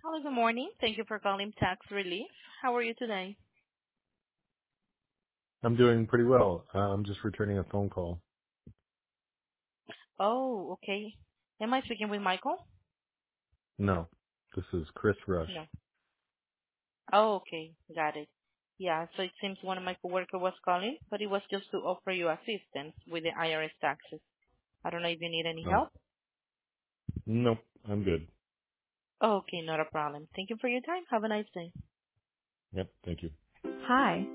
Hello, good morning. Thank you for calling Tax Relief. How are you today? I'm doing pretty well. I'm just returning a phone call. Oh, okay. Am I speaking with Michael? No, this is Chris Rush. No. Oh, okay. Got it. Yeah, so it seems one of my coworker was calling, but it was just to offer you assistance with the IRS taxes. I don't know if you need any Oh, help. nope, I'm good. Okay, not a problem. Thank you for your time. Have a nice day. Yep, thank you. Hi.